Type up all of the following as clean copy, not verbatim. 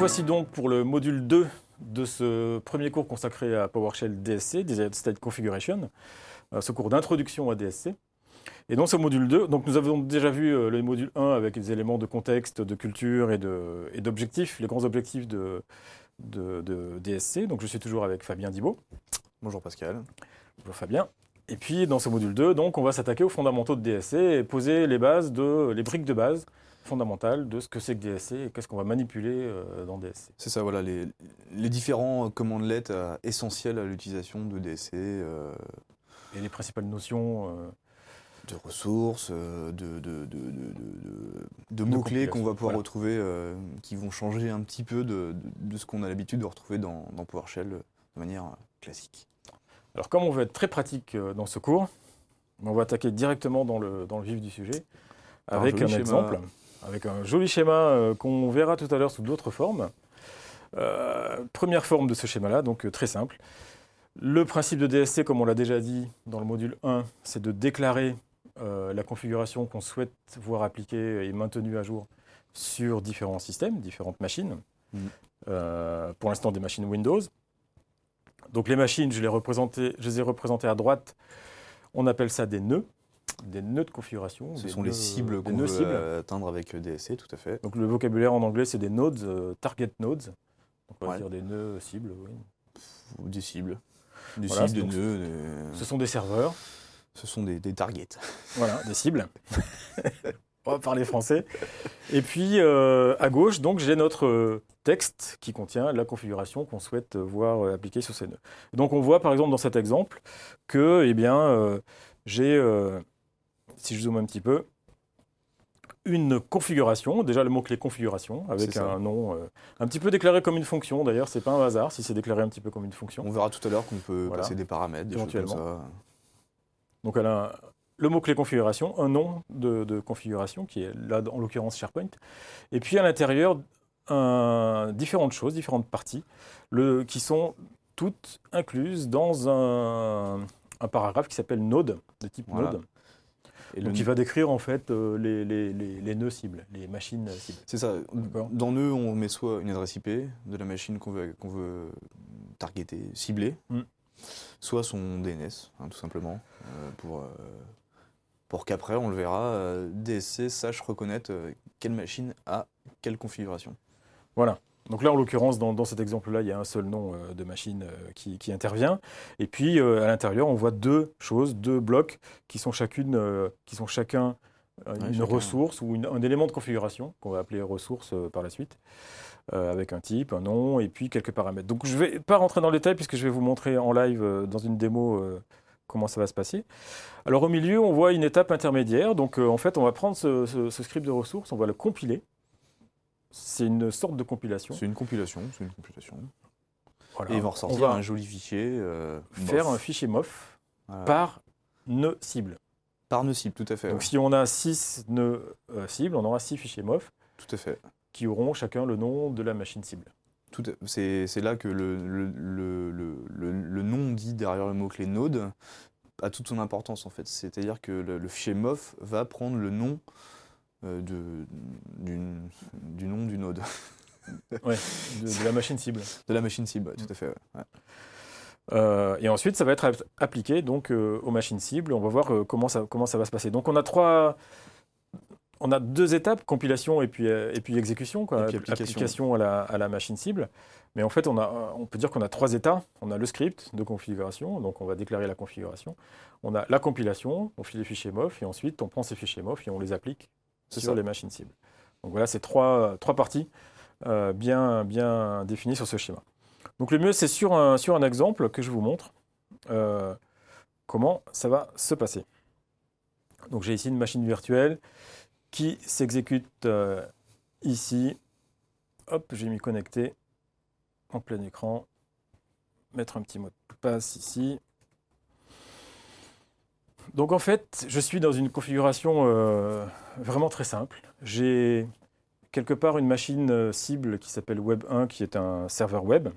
voici donc pour le module 2 de ce premier cours consacré à PowerShell DSC, Desired State Configuration, ce cours d'introduction à DSC. Et dans ce module 2, donc nous avons déjà vu le module 1 avec les éléments de contexte, de culture et d'objectifs, les grands objectifs de DSC. Donc je suis toujours avec Fabien Dibaud. Bonjour Pascal. Bonjour Fabien. Et puis dans ce module 2, donc, on va s'attaquer aux fondamentaux de DSC et poser les briques de base fondamentales de ce que c'est que DSC et qu'est-ce qu'on va manipuler dans DSC. C'est ça, voilà, les différents commandelets essentiels à l'utilisation de DSC. Et les principales notions de ressources, de mots-clés qu'on va pouvoir retrouver, qui vont changer un petit peu de ce qu'on a l'habitude de retrouver dans PowerShell de manière classique. Alors comme on veut être très pratique dans ce cours, on va attaquer directement dans le vif du sujet avec un exemple, avec un joli schéma qu'on verra tout à l'heure sous d'autres formes. Première forme de ce schéma-là, donc très simple. Le principe de DSC, comme on l'a déjà dit dans le module 1, c'est de déclarer la configuration qu'on souhaite voir appliquée et maintenue à jour sur différents systèmes, différentes machines. Pour l'instant, des machines Windows. Donc les machines, je les ai représentées à droite. On appelle ça des nœuds de configuration. Ce sont les cibles qu'on veut atteindre avec DSC, tout à fait. Donc le vocabulaire en anglais, c'est des nodes, target nodes. Donc on va dire des nœuds cibles, oui. Ou des cibles. Des voilà, cibles, des nœuds. Ce sont des serveurs. Ce sont des targets. Voilà, des cibles. On va parler français. Et puis, à gauche, donc, j'ai notre texte qui contient la configuration qu'on souhaite voir appliquée sur ces nœuds. Donc, on voit, par exemple, dans cet exemple, que, j'ai, si je zoome un petit peu, une configuration, déjà le mot-clé configuration, avec un nom un petit peu déclaré comme une fonction. D'ailleurs, ce n'est pas un hasard si c'est déclaré un petit peu comme une fonction. On verra tout à l'heure qu'on peut passer des paramètres, des choses comme ça. Donc, elle a le mot-clé configuration, un nom de configuration, qui est là, en l'occurrence, SharePoint. Et puis, à l'intérieur, différentes choses, différentes parties, qui sont toutes incluses dans un paragraphe qui s'appelle Node, de type Node. Et donc, il va décrire, en fait, les nœuds cibles, les machines cibles. C'est ça. Dans nœud, on met soit une adresse IP de la machine qu'on veut targeter, cibler, soit son DNS, tout simplement, pour qu'après, on le verra, DSC sache reconnaître quelle machine a quelle configuration. Voilà. Donc là, en l'occurrence, dans cet exemple-là, il y a un seul nom de machine qui intervient. Et puis, à l'intérieur, on voit deux blocs qui sont chacun une ressource ou un élément de configuration qu'on va appeler ressource par la suite, avec un type, un nom et puis quelques paramètres. Donc, je ne vais pas rentrer dans le détail puisque je vais vous montrer en live dans une démo comment ça va se passer. Alors, au milieu, on voit une étape intermédiaire. Donc, en fait, on va prendre ce script de ressources, on va le compiler. C'est une sorte de compilation. C'est une compilation. Voilà. Et il va ressortir un joli fichier. Faire un fichier MOF par nœud cible. Par nœud cible, tout à fait. Donc si on a 6 nœuds cibles, on aura 6 fichiers MOF. Tout à fait. Qui auront chacun le nom de la machine cible. C'est là que le nom dit derrière le mot-clé node a toute son importance en fait. C'est-à-dire que le fichier MOF va prendre le nom du nom du node. Ouais, de la machine cible. De la machine cible, tout à fait. Ouais. Et ensuite, ça va être appliqué donc, aux machines cibles. On va voir comment ça va se passer. Donc, on a deux étapes, compilation et puis exécution, quoi. Et puis application à la machine cible. Mais en fait, on peut dire qu'on a trois états. On a le script de configuration, donc on va déclarer la configuration. On a la compilation, on fait les fichiers MOF, et ensuite on prend ces fichiers MOF et on les applique sur les machines cibles. Donc voilà, c'est trois parties bien définies sur ce schéma. Donc le mieux, c'est sur un exemple que je vous montre comment ça va se passer. Donc j'ai ici une machine virtuelle qui s'exécute ici. Hop, j'ai m'y connecter en plein écran. Mettre un petit mot de passe ici. Donc en fait, je suis dans une configuration vraiment très simple. J'ai quelque part une machine cible qui s'appelle Web1, qui est un serveur web,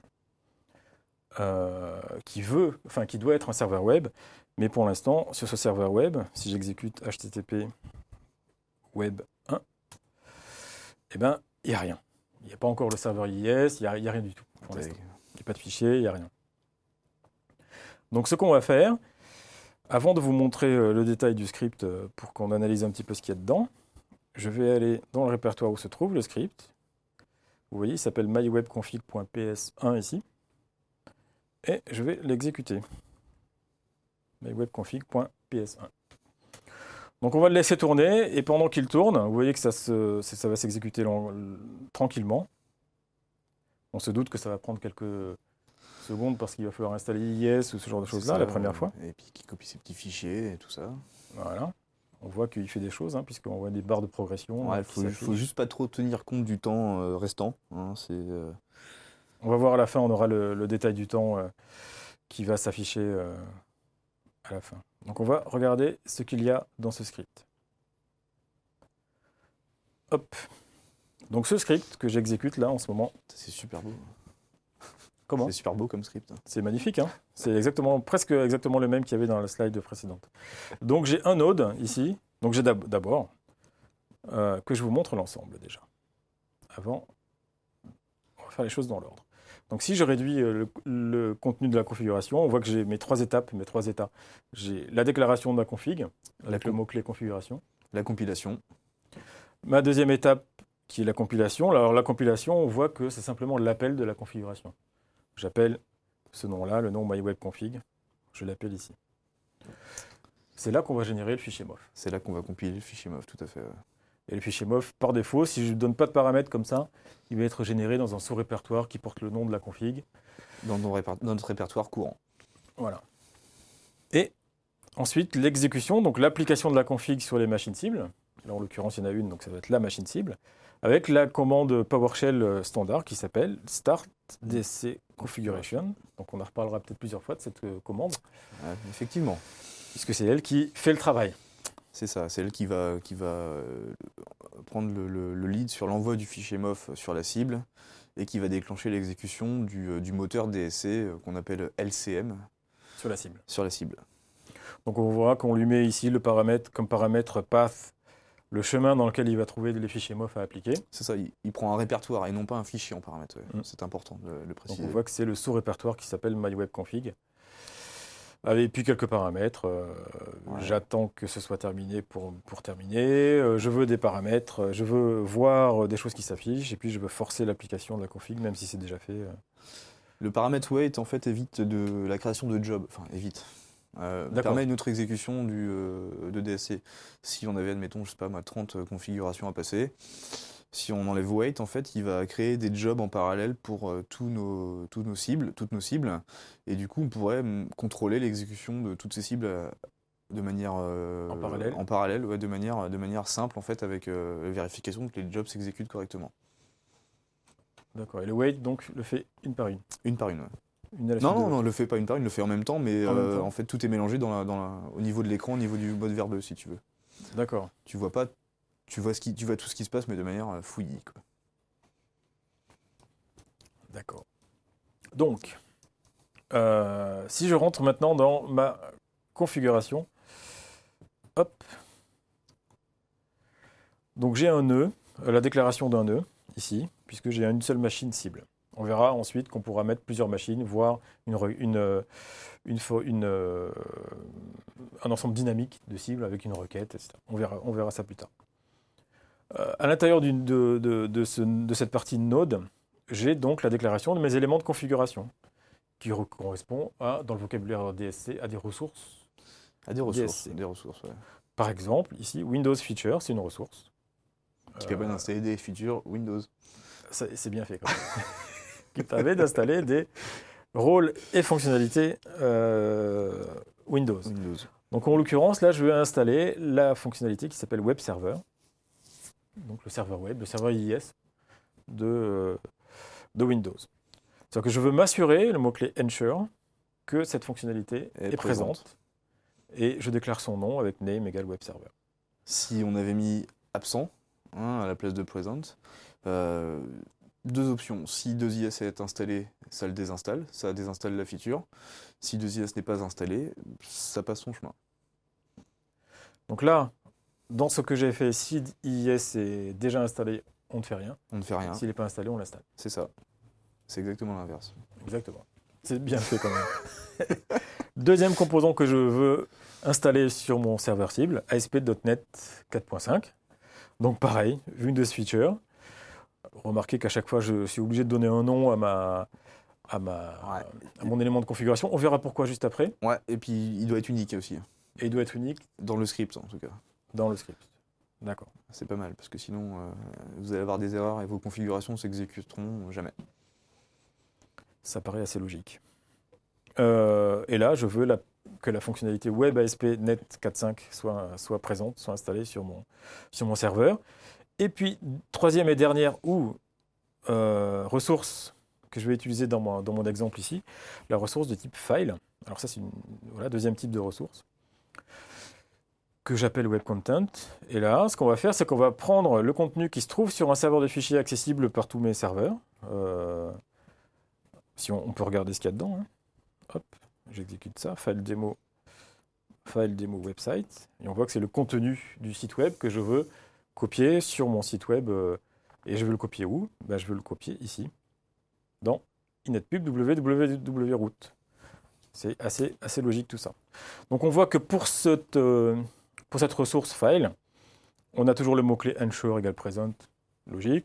qui doit être un serveur web. Mais pour l'instant, sur ce serveur web, si j'exécute HTTP Web 1, eh ben, il n'y a rien. Il n'y a pas encore le serveur IIS, il n'y a rien du tout. Il n'y a pas de fichier, il n'y a rien. Donc ce qu'on va faire, avant de vous montrer le détail du script pour qu'on analyse un petit peu ce qu'il y a dedans, je vais aller dans le répertoire où se trouve le script. Vous voyez, il s'appelle mywebconfig.ps1 ici. Et je vais l'exécuter. mywebconfig.ps1. Donc on va le laisser tourner, et pendant qu'il tourne, vous voyez que ça va s'exécuter tranquillement. On se doute que ça va prendre quelques secondes parce qu'il va falloir installer IIS ou ce genre de choses-là la première fois. Et puis qu'il copie ses petits fichiers et tout ça. Voilà. On voit qu'il fait des choses, puisqu'on voit des barres de progression. Il faut juste pas trop tenir compte du temps restant. On va voir à la fin, on aura le détail du temps qui va s'afficher à la fin. Donc on va regarder ce qu'il y a dans ce script. Hop. Donc ce script que j'exécute là en ce moment. C'est super beau. Comment ? C'est super beau comme script. C'est magnifique, C'est presque exactement le même qu'il y avait dans la slide précédente. Donc j'ai un node ici. Donc j'ai d'abord que je vous montre l'ensemble déjà. Avant, on va faire les choses dans l'ordre. Donc si je réduis le contenu de la configuration, on voit que j'ai mes trois états. J'ai la déclaration de ma config, avec le mot-clé configuration. La compilation. Ma deuxième étape, qui est la compilation. Alors la compilation, on voit que c'est simplement l'appel de la configuration. J'appelle ce nom-là, le nom mywebconfig. Je l'appelle ici. C'est là qu'on va générer le fichier MOF. C'est là qu'on va compiler le fichier MOF, tout à fait. Et le fichier MOF, par défaut, si je ne donne pas de paramètres comme ça, il va être généré dans un sous-répertoire qui porte le nom de la config. Dans notre répertoire courant. Voilà. Et ensuite, l'exécution, donc l'application de la config sur les machines cibles. Là, en l'occurrence, il y en a une, donc ça va être la machine cible. Avec la commande PowerShell standard qui s'appelle Start DC Configuration. Donc on en reparlera peut-être plusieurs fois de cette commande. Effectivement. Puisque c'est elle qui fait le travail. C'est ça, c'est elle qui va prendre le lead sur l'envoi du fichier MOF sur la cible et qui va déclencher l'exécution du moteur DSC qu'on appelle LCM. Sur la cible. Sur la cible. Donc on voit qu'on lui met ici le paramètre comme paramètre path, le chemin dans lequel il va trouver les fichiers MOF à appliquer. C'est ça, il prend un répertoire et non pas un fichier en paramètre. Ouais. C'est important de le préciser. Donc on voit que c'est le sous-répertoire qui s'appelle mywebconfig. Et puis quelques paramètres. J'attends que ce soit terminé pour terminer. Je veux des paramètres. Je veux voir des choses qui s'affichent. Et puis je veux forcer l'application de la config, même si c'est déjà fait. Le paramètre wait, en fait, évite de la création de jobs. Enfin, évite. Permet une autre exécution de DSC. Si on avait, admettons, je sais pas, 30 configurations à passer, si on enlève wait, en fait, il va créer des jobs en parallèle pour toutes nos cibles. Et du coup, on pourrait contrôler l'exécution de toutes ces cibles de manière en parallèle, de manière simple, en fait, avec la vérification que les jobs s'exécutent correctement. D'accord. Et le wait, donc, le fait une par une. Une par une, ouais. Non, le fait pas une par une, le fait en même temps, mais en fait tout est mélangé au niveau de l'écran, au niveau du mode verbeux, si tu veux. D'accord. Tu vois tout ce qui se passe, mais de manière fouillie, quoi. D'accord. Donc, si je rentre maintenant dans ma configuration, hop. Donc j'ai un nœud, la déclaration d'un nœud, ici, puisque j'ai une seule machine cible. On verra ensuite qu'on pourra mettre plusieurs machines, voire un ensemble dynamique de cibles avec une requête, etc. On verra ça plus tard. À l'intérieur de cette partie Node, j'ai donc la déclaration de mes éléments de configuration, qui correspond dans le vocabulaire DSC, à des ressources. À des ressources, ouais. Par exemple, ici, Windows Feature, c'est une ressource. Qui permet d'installer des features Windows. C'est bien fait, quand même. Qui permet d'installer des rôles et fonctionnalités Windows. Donc en l'occurrence, là, je vais installer la fonctionnalité qui s'appelle Web Server. Donc le serveur web, le serveur IIS de Windows. C'est-à-dire que je veux m'assurer, le mot-clé ensure, que cette fonctionnalité est présente. Et je déclare son nom avec name égale web server. Si on avait mis absent à la place de present, deux options. Si 2IS est installé, ça le désinstalle, ça désinstalle la feature. Si 2IS n'est pas installé, ça passe son chemin. Donc là, dans ce que j'ai fait, si IIS est déjà installé, on ne fait rien. On ne fait rien. S'il n'est pas installé, on l'installe. C'est ça. C'est exactement l'inverse. Exactement. C'est bien fait quand même. Deuxième composant que je veux installer sur mon serveur cible, ASP.NET 4.5. Donc pareil, Windows Feature. Remarquez qu'à chaque fois, je suis obligé de donner un nom à mon élément de configuration. On verra pourquoi juste après. Ouais, et puis il doit être unique aussi. Et il doit être unique. Dans le script en tout cas. Dans le script. D'accord. C'est pas mal, parce que sinon, vous allez avoir des erreurs et vos configurations s'exécuteront jamais. Ça paraît assez logique. Et là, je veux que la fonctionnalité Web ASP.NET 4.5 soit présente, soit installée sur mon serveur. Et puis, troisième et dernière ressource que je vais utiliser dans mon exemple ici, la ressource de type file. Alors ça, c'est deuxième type de ressource que j'appelle Web Content. Et là, ce qu'on va faire, c'est qu'on va prendre le contenu qui se trouve sur un serveur de fichiers accessible par tous mes serveurs. Si on peut regarder ce qu'il y a dedans. Hein. Hop, j'exécute ça, file démo website. Et on voit que c'est le contenu du site web que je veux copier sur mon site web. Et je veux le copier où ? Je veux le copier ici, dans inetpub www.route. C'est assez logique tout ça. Donc on voit que pour cette ressource file, on a toujours le mot-clé ensure égale present, logique.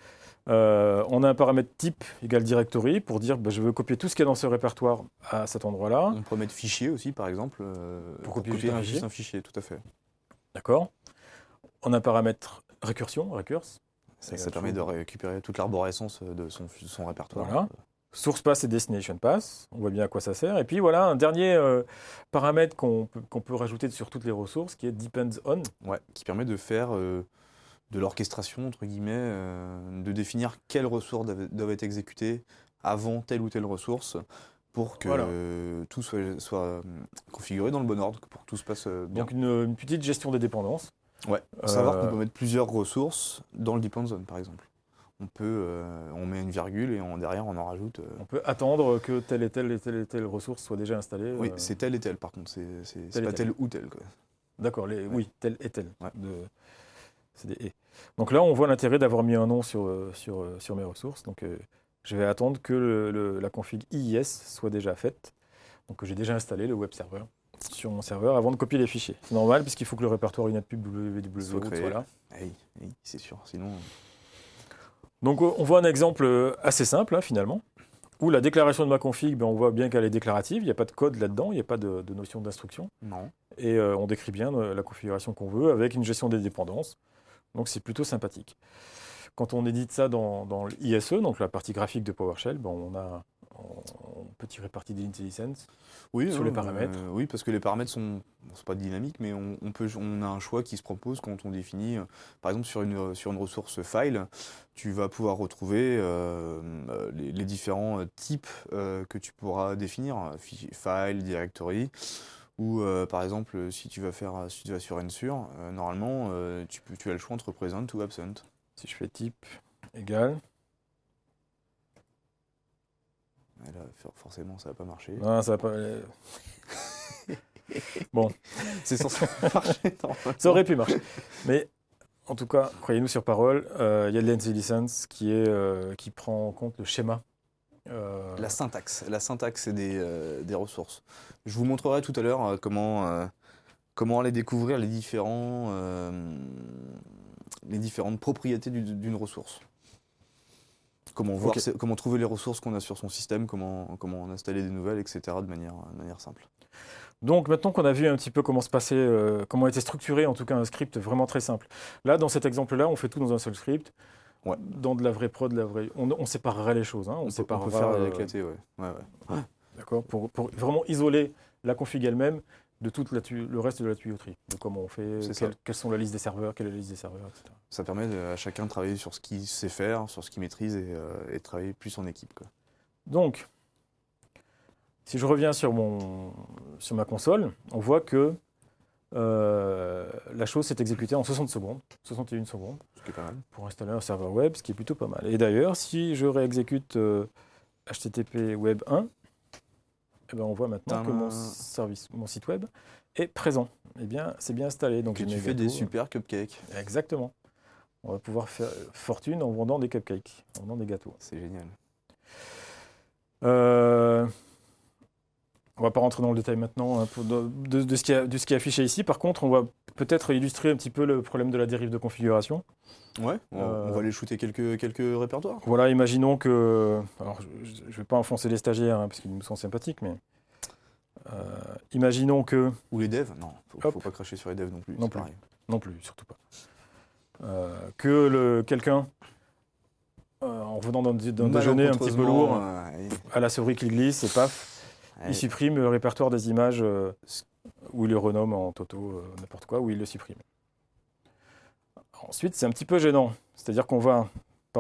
On a un paramètre type égale directory pour dire je veux copier tout ce qu'il y a dans ce répertoire à cet endroit-là. On peut mettre fichier aussi par exemple. Pour copier juste un fichier, tout à fait. D'accord. On a un paramètre récursion, recurse. Ça permet de récupérer toute l'arborescence de son répertoire. Voilà. Source path et destination path, on voit bien à quoi ça sert. Et puis voilà, un dernier paramètre qu'on peut rajouter sur toutes les ressources qui est depends on. Ouais, qui permet de faire de l'orchestration, entre guillemets, de définir quelles ressources doivent être exécutées avant telle ou telle ressource pour que tout soit configuré dans le bon ordre, pour que tout se passe bien. Donc une petite gestion des dépendances. Ouais, savoir qu'on peut mettre plusieurs ressources dans le depends on, par exemple. On met une virgule et derrière on en rajoute. On peut attendre que telle et telle ressource soit déjà installée. Oui, c'est telle et telle par contre, c'est pas telle ou telle. Quoi. D'accord, oui, telle et telle. Ouais. C'est des et. Donc là, on voit l'intérêt d'avoir mis un nom sur mes ressources. Donc je vais attendre que la config IIS soit déjà faite. Donc j'ai déjà installé le web server sur mon serveur avant de copier les fichiers. C'est normal puisqu'il faut que le répertoire inetpub www soit là. Oui, c'est sûr, sinon... Donc on voit un exemple assez simple finalement, où la déclaration de ma config, on voit bien qu'elle est déclarative, il n'y a pas de code là-dedans, il n'y a pas de notion d'instruction. Non. Et on décrit bien la configuration qu'on veut avec une gestion des dépendances. Donc c'est plutôt sympathique. Quand on édite ça dans l'ISE, donc la partie graphique de PowerShell, on peut tirer parti des IntelliSense sur les paramètres. Oui, parce que les paramètres sont pas dynamiques, mais on a un choix qui se propose quand on définit, par exemple sur une ressource file, tu vas pouvoir retrouver les différents types que tu pourras définir, file, directory, ou par exemple si tu vas sur ensure, normalement tu as le choix entre present ou absent. Si je fais type égal. Et là, forcément, ça va pas marcher. Non, ça va pas. Bon. C'est censé marcher. Ça aurait pu marcher. Mais en tout cas, croyez-nous sur parole, il y a de l'IntelliSense qui prend en compte le schéma. La syntaxe des ressources. Je vous montrerai tout à l'heure comment aller découvrir les différentes propriétés d'une ressource. Comment trouver les ressources qu'on a sur son système, comment en installer des nouvelles, etc. de manière simple. Donc maintenant qu'on a vu un petit peu comment était structuré en tout cas un script vraiment très simple. Là, dans cet exemple-là, on fait tout dans un seul script. Ouais. Dans de la vraie prod, on séparerait les choses. On peut faire éclater, ouais. D'accord, pour vraiment isoler la config elle-même de tout le reste de la tuyauterie. De comment on fait, quelles sont la liste des serveurs, quelle est la liste des serveurs, etc. Ça permet à chacun de travailler sur ce qu'il sait faire, sur ce qu'il maîtrise et de travailler plus en équipe. Quoi. Donc, si je reviens sur ma console, on voit que la chose s'est exécutée en 61 secondes. Ce qui est pas mal. Pour installer un serveur web, ce qui est plutôt pas mal. Et d'ailleurs, si je réexécute HTTP Web 1, on voit maintenant que mon site web est présent. Eh bien, c'est bien installé. Donc tu fais des super cupcakes. Exactement. On va pouvoir faire fortune en vendant des cupcakes, en vendant des gâteaux. C'est génial. On ne va pas rentrer dans le détail maintenant hein, de ce qui est affiché ici. Par contre, on va peut-être illustrer un petit peu le problème de la dérive de configuration. Ouais, on va aller shooter quelques répertoires. Voilà, imaginons que... Alors, je ne vais pas enfoncer les stagiaires, hein, parce qu'ils nous sont sympathiques, mais... imaginons que... Ou les devs. Non, faut pas cracher sur les devs non plus. Non plus, surtout pas. Que quelqu'un, en revenant d'un déjeuner un petit peu lourd, à la souris qu'il glisse, et paf, il supprime le répertoire des images, ou il le renomme en Toto, n'importe quoi, ou il le supprime. Ensuite, c'est un petit peu gênant. C'est-à-dire qu'on va,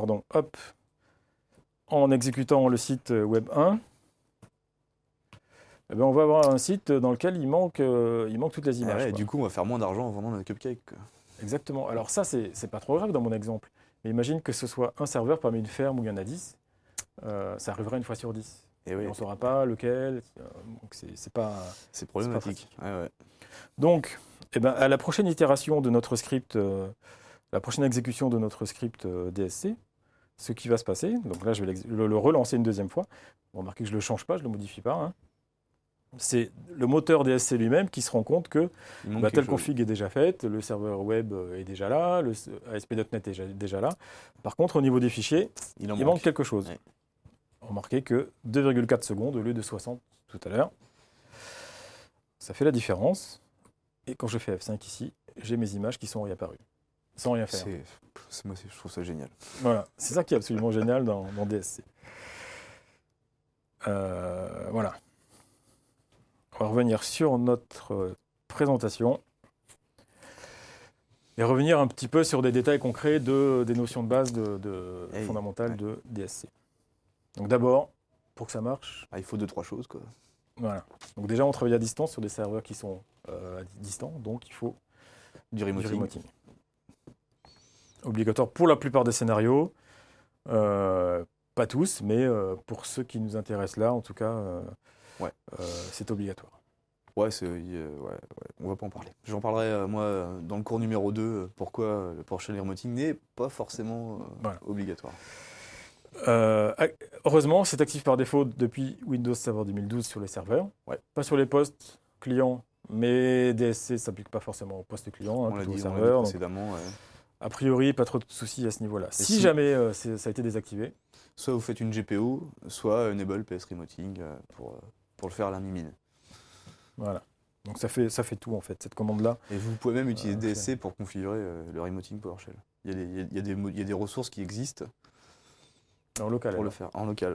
en exécutant le site Web 1, eh bien, on va avoir un site dans lequel il manque toutes les images. Et du coup, on va faire moins d'argent en vendant notre cupcake. Quoi. Exactement. Alors ça, c'est pas trop grave dans mon exemple. Mais imagine que ce soit un serveur parmi une ferme où il y en a 10. Ça arrivera une fois sur 10. Et on ne saura pas lequel. Donc c'est pas... C'est problématique. Ouais. Donc, à la prochaine itération de notre script, la prochaine exécution de notre script DSC, ce qui va se passer, donc là je vais le relancer une deuxième fois. Remarquez que je ne le change pas, je ne le modifie pas. Hein. C'est le moteur DSC lui-même qui se rend compte que telle config est déjà faite, le serveur web est déjà là, le ASP.NET est déjà là. Par contre, au niveau des fichiers, il manque quelque chose. Ouais. Remarquez que 2,4 secondes au lieu de 60 tout à l'heure. Ça fait la différence. Et quand je fais F5 ici, j'ai mes images qui sont réapparues. Sans rien faire. Moi, je trouve ça génial. Voilà, c'est ça qui est absolument génial dans DSC. Voilà. On va revenir sur notre présentation et revenir un petit peu sur des détails concrets des notions de base fondamentales de DSC. Donc d'abord, pour que ça marche... il faut 2-3 choses, quoi. Voilà. Donc déjà, on travaille à distance sur des serveurs qui sont distants, donc il faut du remoting. Obligatoire pour la plupart des scénarios. Pas tous, mais pour ceux qui nous intéressent là, en tout cas, c'est obligatoire. Ouais, on va pas en parler. J'en parlerai, moi, dans le cours numéro 2, pourquoi le PowerShell remoting n'est pas forcément obligatoire. Heureusement, c'est actif par défaut depuis Windows Server 2012 sur les serveurs. Pas sur les postes clients, mais DSC ne s'applique pas forcément aux postes clients, on l'a dit précédemment. A priori, pas trop de soucis à ce niveau-là. Si jamais ça a été désactivé. Soit vous faites une GPO, soit enable PS Remoting pour le faire à la mimine. Voilà. Donc ça fait tout en fait, cette commande-là. Et vous pouvez même utiliser DSC pour configurer le remoting PowerShell. Il y a des ressources qui existent en local, pour le faire. En local.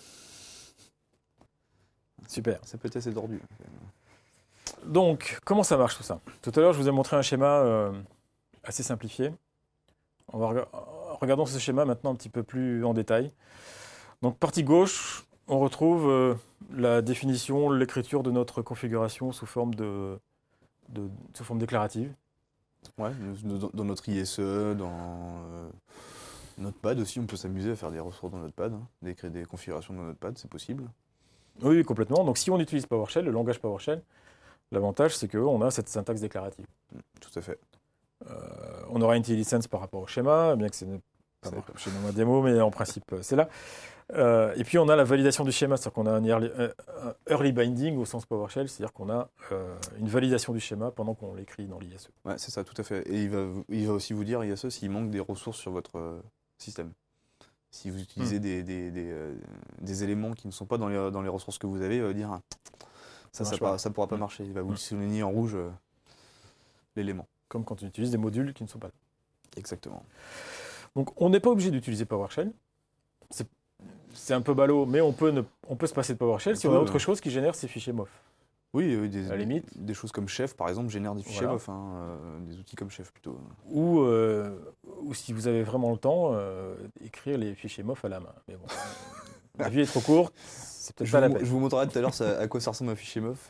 Super. Ça peut être assez tordu. Donc, comment ça marche tout ça? Tout à l'heure, je vous ai montré un schéma assez simplifié. Regardons ce schéma maintenant un petit peu plus en détail. Donc, partie gauche, on retrouve la définition, l'écriture de notre configuration sous forme déclarative. Ouais, dans notre ISE, dans Notepad aussi, on peut s'amuser à faire des ressources dans Notepad, créer des configurations dans Notepad, c'est possible. Oui, complètement. Donc, si on utilise PowerShell, le langage PowerShell, l'avantage, c'est qu'on a cette syntaxe déclarative. Tout à fait. On aura une IntelliSense par rapport au schéma, bien que ce n'est pas marqué dans ma démo, mais en principe, c'est là. Et puis, on a la validation du schéma, c'est-à-dire qu'on a un early binding au sens PowerShell, c'est-à-dire qu'on a une validation du schéma pendant qu'on l'écrit dans l'ISE. Ouais, c'est ça, tout à fait. Et il va aussi vous dire, ISE, s'il manque des ressources sur votre système. Si vous utilisez des éléments qui ne sont pas dans les ressources que vous avez, il va dire ça ne pourra pas marcher. Il va vous souligner en rouge l'élément. Comme quand on utilise des modules qui ne sont pas là. Exactement. Donc on n'est pas obligé d'utiliser PowerShell. C'est un peu ballot, mais on peut se passer de PowerShell si on a autre chose qui génère ces fichiers MOF. Oui, à la limite. Des choses comme Chef, par exemple, génèrent des fichiers MOF, des outils comme Chef plutôt. Ou si vous avez vraiment le temps, écrire les fichiers MOF à la main. Mais bon, la vie est trop courte, c'est peut-être pas la peine. Je vous montrerai tout à l'heure à quoi ça ressemble un fichier MOF.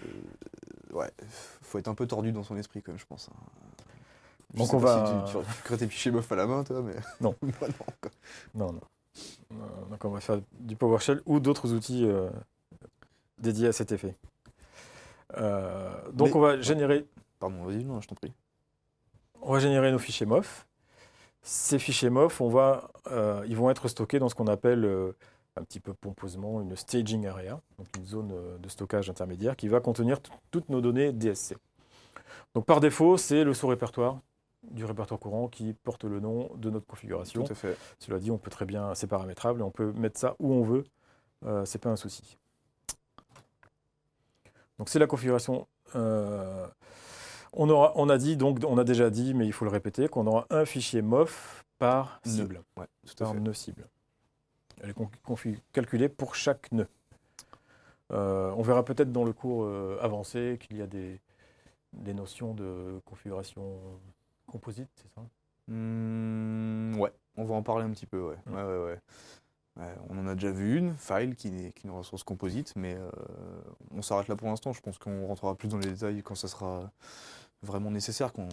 Faut être un peu tordu dans son esprit quand même, je pense. Donc on va... Si tu crées tes fichiers MOF à la main, toi, mais... Non. Non. Donc on va faire du PowerShell ou d'autres outils dédiés à cet effet. On va générer... Pardon, vas-y, non, je t'en prie. On va générer nos fichiers MOF. Ces fichiers MOF, ils vont être stockés dans ce qu'on appelle un petit peu pompeusement une staging area, donc une zone de stockage intermédiaire qui va contenir toutes nos données DSC. Donc par défaut, c'est le sous-répertoire du répertoire courant qui porte le nom de notre configuration. Tout à fait. Cela dit, on peut très bien, c'est paramétrable et on peut mettre ça où on veut, c'est pas un souci. Donc c'est la configuration. On a déjà dit, mais il faut le répéter, qu'on aura un fichier MOF par cible, ouais, par nœud cible. Elle est calculée pour chaque nœud. On verra peut-être dans le cours avancé qu'il y a des notions de configuration composite, c'est ça? Ouais, on va en parler un petit peu, ouais. On en a déjà vu une, file, qui est une ressource composite, mais on s'arrête là pour l'instant. Je pense qu'on rentrera plus dans les détails quand ça sera vraiment nécessaire, quand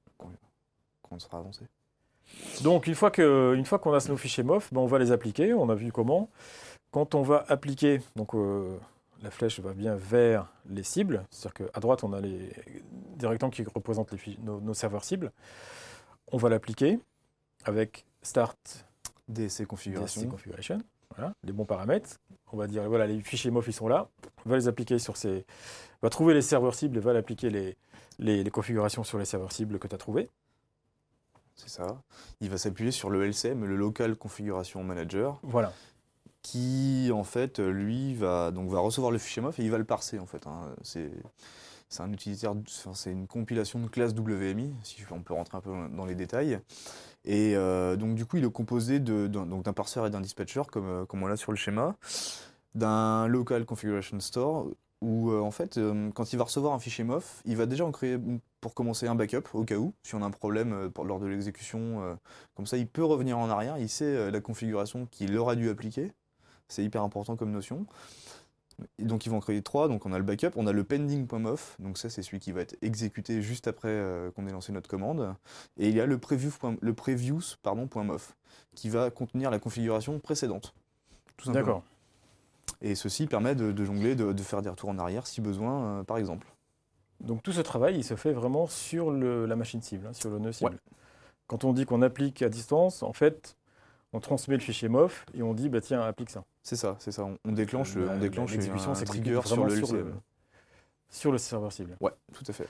on sera avancé. Donc, une fois qu'on a nos fichiers MOF, on va les appliquer. On a vu comment. Quand on va appliquer, donc la flèche va bien vers les cibles. C'est-à-dire qu'à droite, on a des rectangles qui représentent nos serveurs cibles. On va l'appliquer avec Start DSC Configuration. Voilà, les bons paramètres. On va dire, voilà, les fichiers MOF, ils sont là. On va les appliquer va trouver les serveurs cibles et va appliquer les configurations sur les serveurs cibles que tu as trouvés. C'est ça. Il va s'appuyer sur le LCM, le Local Configuration Manager. Voilà. Qui, en fait, lui, va recevoir le fichier MOF et il va le parser, en fait. C'est un utilitaire, c'est une compilation de classe WMI, si on peut rentrer un peu dans les détails. Et donc, du coup, il est composé d'un parseur et d'un dispatcher, comme on l'a sur le schéma, d'un Local Configuration Store, où, en fait, quand il va recevoir un fichier MOF, il va déjà en créer, pour commencer, un backup, au cas où, si on a un problème lors de l'exécution. Comme ça, il peut revenir en arrière, il sait la configuration qu'il aura dû appliquer. C'est hyper important comme notion. Et donc, ils vont en créer 3. Donc, on a le backup, on a le pending.mof. Donc, ça, c'est celui qui va être exécuté juste après qu'on ait lancé notre commande. Et il y a le previous.mof qui va contenir la configuration précédente. Tout simplement. D'accord. Et ceci permet de jongler, de faire des retours en arrière si besoin, par exemple. Donc, tout ce travail, il se fait vraiment sur la machine cible, sur le nœud cible. Ouais. Quand on dit qu'on applique à distance, en fait, on transmet le fichier MOF et on dit, tiens, applique ça. C'est ça. On déclenche l'exécution, un trigger sur le LCM. Sur le serveur cible. Ouais, tout à fait.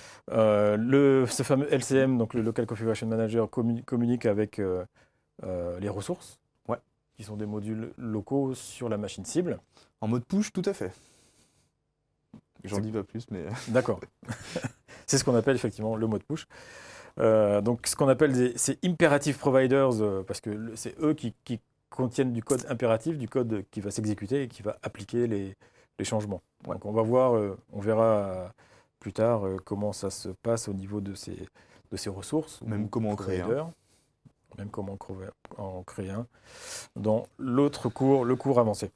Ce fameux LCM, donc le Local Configuration Manager, communique avec les ressources, qui sont des modules locaux sur la machine cible. En mode push, tout à fait. J'en dis pas plus, mais... D'accord. C'est ce qu'on appelle effectivement le mode push. Donc ce qu'on appelle ces imperative providers, parce que c'est eux qui contiennent du code impératif, du code qui va s'exécuter et qui va appliquer les changements. Ouais. Donc on verra plus tard comment ça se passe au niveau de ces ressources. Même comment en créer un. Même comment en créer un dans l'autre cours, le cours avancé.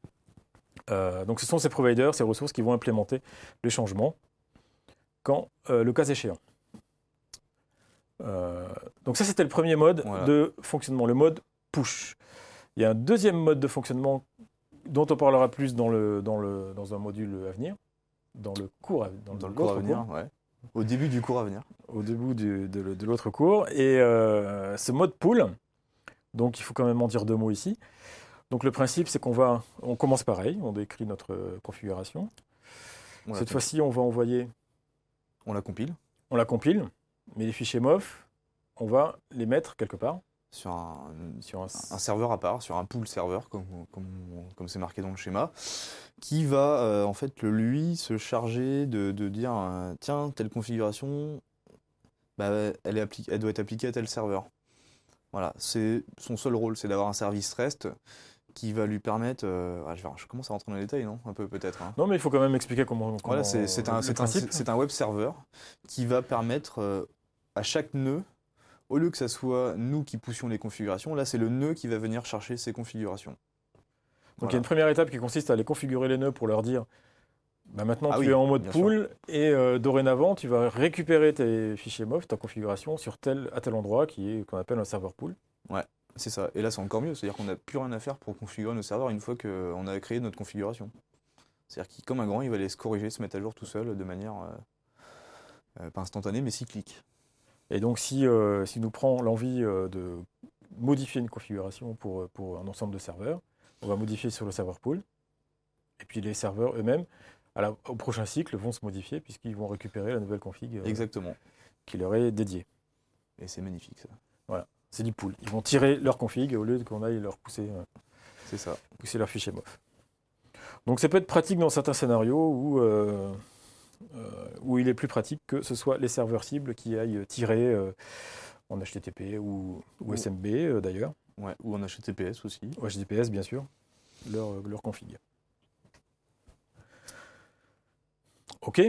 Donc ce sont ces providers, ces ressources qui vont implémenter les changements quand le cas échéant. Donc ça, c'était le premier mode de fonctionnement, le mode push. Il y a un deuxième mode de fonctionnement dont on parlera plus dans un module à venir, dans le cours à venir. Ouais. Au début du cours à venir. Au début de l'autre cours. Et ce mode pull, donc il faut quand même en dire deux mots ici. Donc le principe, c'est on commence pareil, on décrit notre configuration. Cette fois-ci, on va envoyer... On la compile. On la compile, mais les fichiers MOF, on va les mettre quelque part. Sur un serveur à part, sur un pool serveur, comme c'est marqué dans le schéma, qui va en fait lui se charger de dire tiens, telle configuration, elle doit être appliquée à tel serveur. Voilà, c'est son seul rôle, c'est d'avoir un service REST qui va lui permettre... je commence à rentrer dans les détails, non? Un peu peut-être. Hein. Non, mais il faut quand même expliquer comment voilà, c'est un web serveur qui va permettre à chaque nœud, au lieu que ça soit nous qui poussions les configurations, là c'est le nœud qui va venir chercher ces configurations. Donc il y a une première étape qui consiste à aller configurer les nœuds pour leur dire maintenant tu es en mode pool et dorénavant tu vas récupérer tes fichiers MOF, ta configuration à tel endroit qu'on appelle un serveur pool. Ouais, c'est ça. Et là c'est encore mieux, c'est-à-dire qu'on n'a plus rien à faire pour configurer nos serveurs une fois qu'on a créé notre configuration. C'est-à-dire qu'il, comme un grand, il va aller se corriger, se mettre à jour tout seul de manière pas instantanée mais cyclique. Et donc, si nous prend l'envie de modifier une configuration pour un ensemble de serveurs, on va modifier sur le serveur pool. Et puis les serveurs eux-mêmes, au prochain cycle, vont se modifier puisqu'ils vont récupérer la nouvelle config Exactement. qui leur est dédiée. Et c'est magnifique, ça. Voilà, c'est du pool. Ils vont tirer leur config au lieu qu'on aille leur pousser, c'est ça. Pousser leur fichier MOF. Donc ça peut être pratique dans certains scénarios où il est plus pratique que ce soit les serveurs cibles qui aillent tirer en HTTP ou SMB d'ailleurs. Ouais, ou en HTTPS aussi. Ou HTTPS bien sûr, leur config. Ok.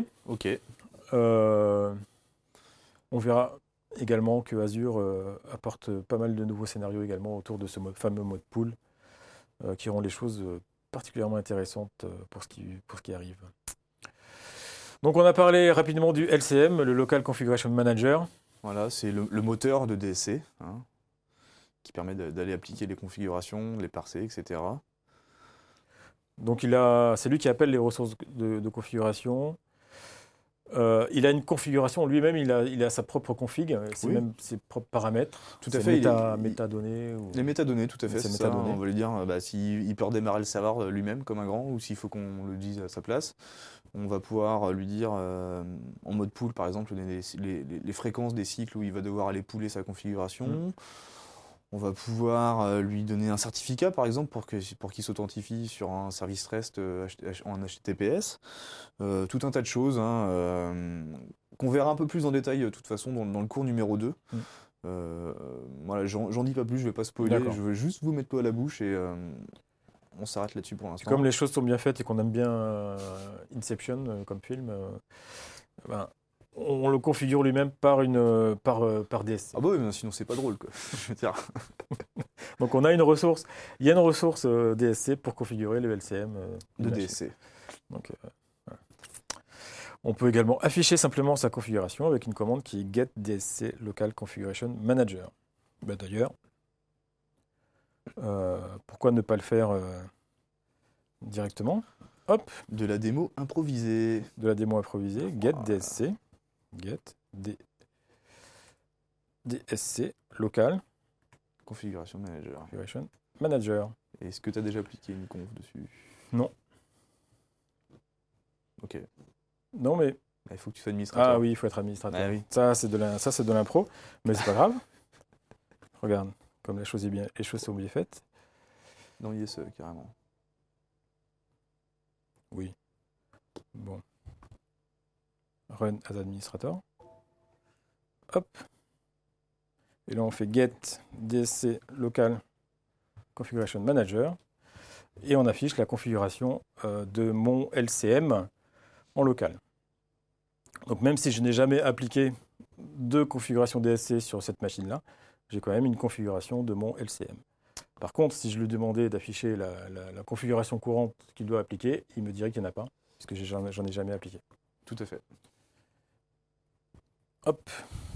On verra également que Azure apporte pas mal de nouveaux scénarios également autour de ce fameux mode pool qui rend les choses particulièrement intéressantes pour ce qui arrive. Donc on a parlé rapidement du LCM, le Local Configuration Manager. Voilà, c'est le moteur de DSC qui permet d'aller appliquer les configurations, les parser, etc. Donc c'est lui qui appelle les ressources de configuration. Il a une configuration lui-même, il a sa propre config, même ses propres paramètres. Tout à fait. Métadonnées. Les métadonnées, tout à fait. C'est ça. On va lui dire s'il peut redémarrer le serveur lui-même comme un grand ou s'il faut qu'on le dise à sa place. On va pouvoir lui dire en mode pool, par exemple, les fréquences des cycles où il va devoir aller pooler sa configuration. On va pouvoir lui donner un certificat, par exemple, pour qu'il s'authentifie sur un service REST en HTTPS. Tout un tas de choses qu'on verra un peu plus en détail, de toute façon, dans le cours numéro 2. Voilà, j'en dis pas plus, je vais pas spoiler. Je veux juste vous mettre l'eau à la bouche et on s'arrête là-dessus pour l'instant. Comme les choses sont bien faites et qu'on aime bien Inception comme film, on le configure lui-même par DSC. Ah bah oui, mais sinon c'est pas drôle, quoi. Je veux dire. Donc on a une ressource, il y a une ressource DSC pour configurer le LCM de DSC. Donc, voilà. On peut également afficher simplement sa configuration avec une commande qui est get DSC Local Configuration Manager. D'ailleurs, pourquoi ne pas le faire directement? Hop. De la démo improvisée. Get DSC. Get DSC Local Configuration Manager. Est-ce que tu as déjà appliqué une conf dessus? Non. Ok. Non, mais... Il faut que tu sois administrateur. Ah oui, il faut être administrateur. Ah, oui. Ça, c'est de l'impro, mais c'est pas grave. Regarde, comme les choses sont bien faites. Dans ISE, carrément. Oui. Bon. Run as administrator. Hop. Et là, on fait get DSC local configuration manager. Et on affiche la configuration de mon LCM en local. Donc même si je n'ai jamais appliqué de configuration DSC sur cette machine-là, j'ai quand même une configuration de mon LCM. Par contre, si je lui demandais d'afficher la configuration courante qu'il doit appliquer, il me dirait qu'il n'y en a pas, puisque j'en ai jamais appliqué. Tout à fait. Hop.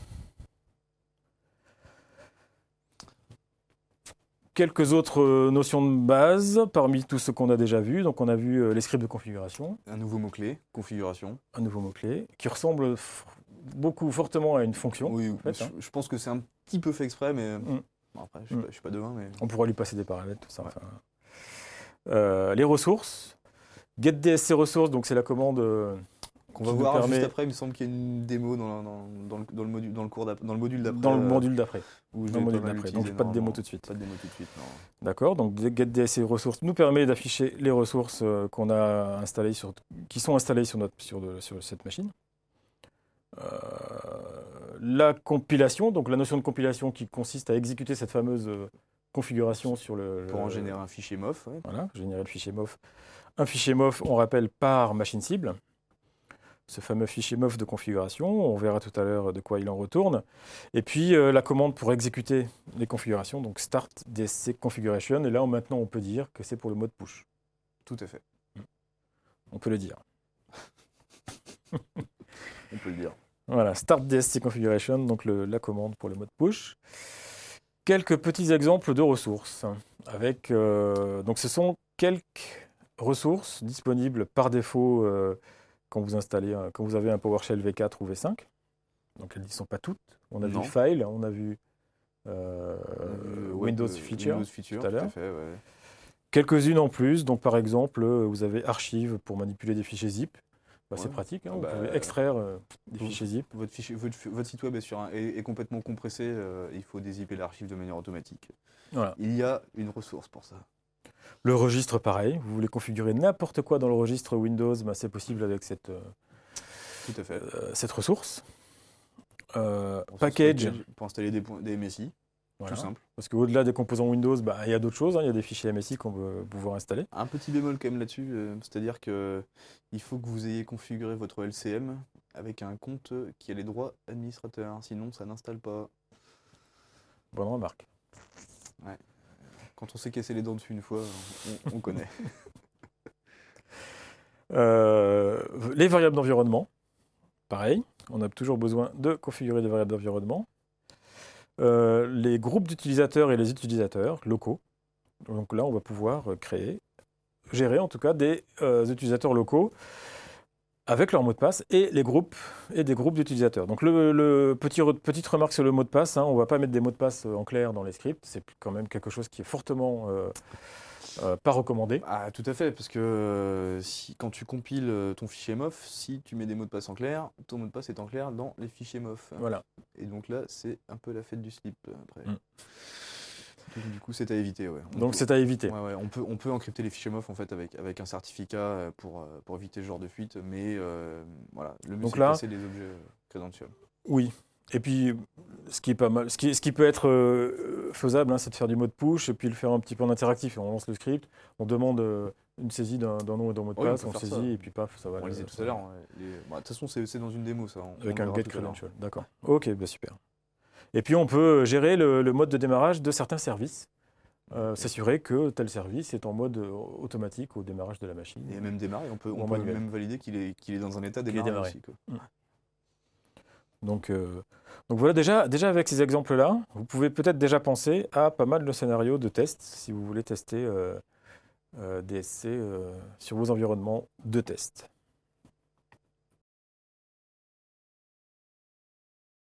Quelques autres notions de base parmi tout ce qu'on a déjà vu. Donc on a vu les scripts de configuration. Un nouveau mot-clé, configuration. Un nouveau mot-clé qui ressemble fortement à une fonction. Oui, en fait, je pense que c'est un petit peu fait exprès, mais bon, après, je ne suis pas devin. Mais... On pourra lui passer des paramètres, tout ça. Ouais. Enfin, les ressources. Get DSC ressources, donc c'est la commande... qu'on va voir juste après. Il me semble qu'il y a une démo dans le module d'après. Dans le module d'après. Donc pas de démo tout de suite. Pas de démo tout de suite, non. D'accord, donc Get DSC ressources nous permet d'afficher les ressources qu'on a installées qui sont installées sur cette machine. La compilation, donc la notion de compilation qui consiste à exécuter cette fameuse configuration sur pour en générer un fichier MOF. Ouais. Voilà, générer le fichier MOF. Un fichier MOF, on rappelle, par machine cible. Ce fameux fichier MOF de configuration, on verra tout à l'heure de quoi il en retourne. Et puis la commande pour exécuter les configurations, donc start DSC configuration. Et là, maintenant, on peut dire que c'est pour le mode push. Tout à fait. On peut le dire. On peut le dire. Voilà, start DSC configuration, donc la commande pour le mode push. Quelques petits exemples de ressources. Donc ce sont quelques ressources disponibles par défaut quand vous avez un PowerShell V4 ou V5. Donc elles n'y sont pas toutes. On a vu File, on a vu Windows Feature tout à l'heure. Ouais. Quelques-unes en plus. Donc par exemple, vous avez Archive pour manipuler des fichiers zip. C'est pratique, vous pouvez extraire des fichiers zip. Votre site web est complètement compressé, il faut dézipper l'archive de manière automatique. Voilà. Il y a une ressource pour ça. Le registre, pareil. Vous voulez configurer n'importe quoi dans le registre Windows, c'est possible avec cette ressource. Package. Pour installer des MSI. Voilà. Tout simple. Parce qu'au-delà des composants Windows, il y a d'autres choses. Il y a des fichiers MSI qu'on veut pouvoir installer. Un petit bémol quand même là-dessus, c'est-à-dire qu'il faut que vous ayez configuré votre LCM avec un compte qui a les droits administrateurs. Sinon, ça n'installe pas. Bonne remarque. Ouais. Quand on s'est cassé les dents dessus une fois, on connaît. Les variables d'environnement. Pareil, on a toujours besoin de configurer des variables d'environnement. Les groupes d'utilisateurs et les utilisateurs locaux. Donc là, on va pouvoir gérer en tout cas des utilisateurs locaux avec leur mot de passe et des groupes d'utilisateurs. Donc petite remarque sur le mot de passe, on ne va pas mettre des mots de passe en clair dans les scripts, c'est quand même quelque chose qui est fortement pas recommandé. Ah, tout à fait, parce que quand tu compiles ton fichier MOF, si tu mets des mots de passe en clair, ton mot de passe est en clair dans les fichiers MOF. Voilà. Et donc là, c'est un peu la fête du slip après. Du coup, c'est à éviter. Ouais. C'est à éviter. Ouais, on peut encrypter les fichiers MOF en fait avec un certificat pour éviter ce genre de fuite, mais voilà, le mieux c'est de passer les objets credentials. Oui. Et puis, ce qui est pas mal, ce qui peut être faisable, c'est de faire du mode push et puis le faire un petit peu en interactif. On lance le script, on demande une saisie d'un nom et d'un mot de passe, on saisit et puis paf, ça va. On le disait tout à l'heure. De toute façon, c'est dans une démo ça. Avec un get credential. D'accord. Ok, super. Et puis on peut gérer le mode de démarrage de certains services. S'assurer que tel service est en mode automatique au démarrage de la machine. Et même démarrer, on peut même valider qu'il est dans un état démarré aussi. Quoi. Donc voilà, déjà avec ces exemples-là, vous pouvez peut-être déjà penser à pas mal de scénarios de tests si vous voulez tester DSC sur vos environnements de test.